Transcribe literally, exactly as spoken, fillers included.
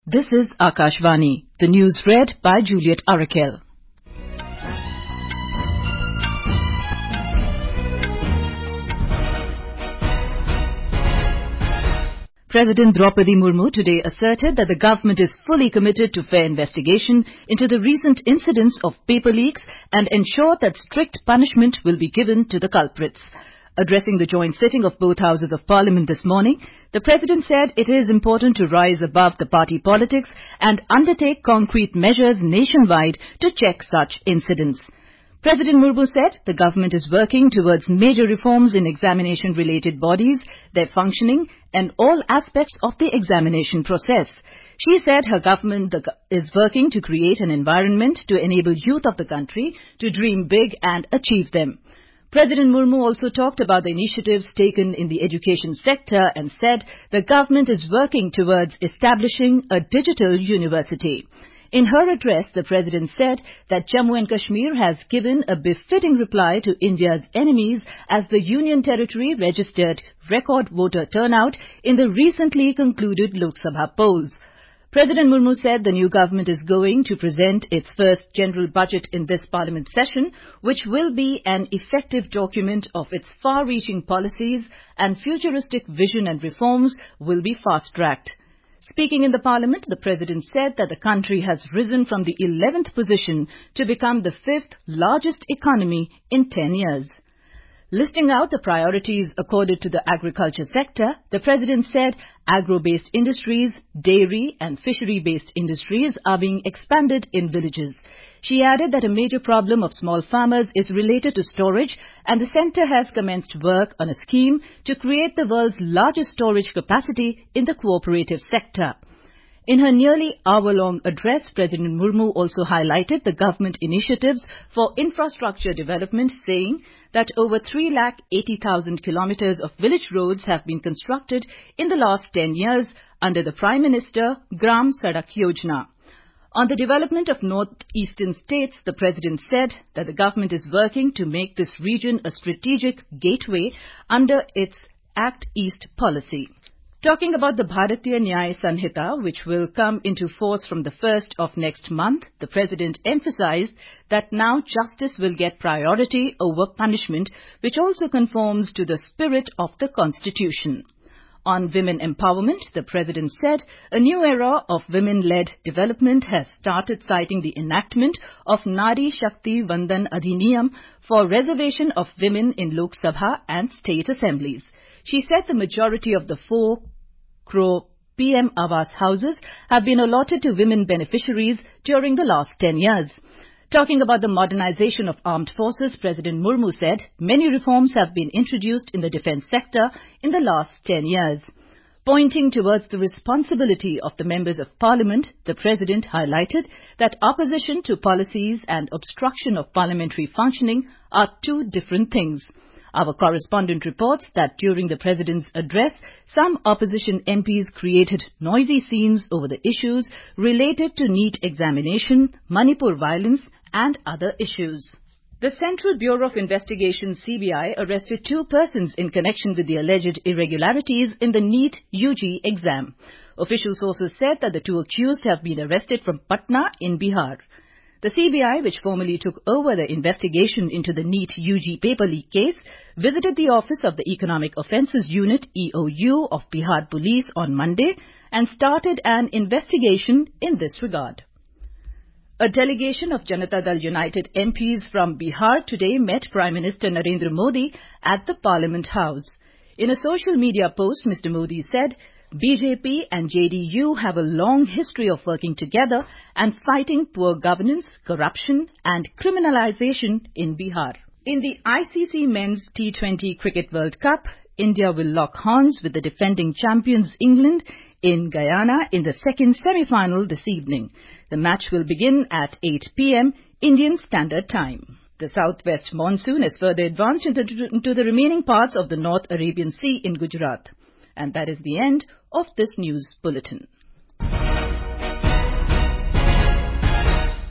This is Akashvani, the news read by Juliet Arakel. President Draupadi Murmu today asserted that the government is fully committed to fair investigation into the recent incidents of paper leaks and ensured that strict punishment will be given to the culprits. Addressing the joint sitting of both houses of parliament this morning, the President said it is important to rise above the party politics and undertake concrete measures nationwide to check such incidents. President Murmu said the government is working towards major reforms in examination-related bodies, their functioning and all aspects of the examination process. She said her government is working to create an environment to enable youth of the country to dream big and achieve them. President Murmu also talked about the initiatives taken in the education sector and said the government is working towards establishing a digital university. In her address, the President said that Jammu and Kashmir has given a befitting reply to India's enemies as the Union Territory registered record voter turnout in the recently concluded Lok Sabha polls. President Murmu said the new government is going to present its first general budget in this parliament session, which will be an effective document of its far-reaching policies, and futuristic vision and reforms will be fast-tracked. Speaking in the parliament, the President said that the country has risen from the eleventh position to become the fifth largest economy in ten years. Listing out the priorities accorded to the agriculture sector, the President said agro-based industries, dairy and fishery-based industries are being expanded in villages. She added that a major problem of small farmers is related to storage, and the centre has commenced work on a scheme to create the world's largest storage capacity in the cooperative sector. In her nearly hour-long address, President Murmu also highlighted the government initiatives for infrastructure development, saying that over three lakh eighty thousand kilometres of village roads have been constructed in the last ten years under the Prime Minister Gram Sadak Yojana. On the development of northeastern states, the President said that the government is working to make this region a strategic gateway under its Act East policy. Talking about the Bharatiya Nyaya Sanhita, which will come into force from the first of next month, the President emphasized that now justice will get priority over punishment, which also conforms to the spirit of the Constitution. On women empowerment, the President said a new era of women-led development has started, citing the enactment of Nari Shakti Vandan Adhiniyam for reservation of women in Lok Sabha and state assemblies. She said the majority of the four crore P M Awas houses have been allotted to women beneficiaries during the last ten years. Talking about the modernization of armed forces, President Murmu said many reforms have been introduced in the defence sector in the last ten years. Pointing towards the responsibility of the members of parliament, the President highlighted that opposition to policies and obstruction of parliamentary functioning are two different things. Our correspondent reports that during the President's address, some opposition M Ps created noisy scenes over the issues related to NEET examination, Manipur violence and other issues. The Central Bureau of Investigation C B I arrested two persons in connection with the alleged irregularities in the NEET U G exam. Official sources said that the two accused have been arrested from Patna in Bihar. The C B I, which formally took over the investigation into the NEET U G paper leak case, visited the office of the Economic Offences Unit E O U of Bihar Police on Monday and started an investigation in this regard. A delegation of Janata Dal United M Ps from Bihar today met Prime Minister Narendra Modi at the Parliament House. In a social media post, Mister Modi said, B J P and J D U have a long history of working together and fighting poor governance, corruption and criminalization in Bihar. In the I C C Men's T twenty Cricket World Cup, India will lock horns with the defending champions England in Guyana in the second semi-final this evening. The match will begin at eight p m Indian Standard Time. The southwest monsoon has further advanced into, into the remaining parts of the North Arabian Sea in Gujarat. And that is the end of this news bulletin.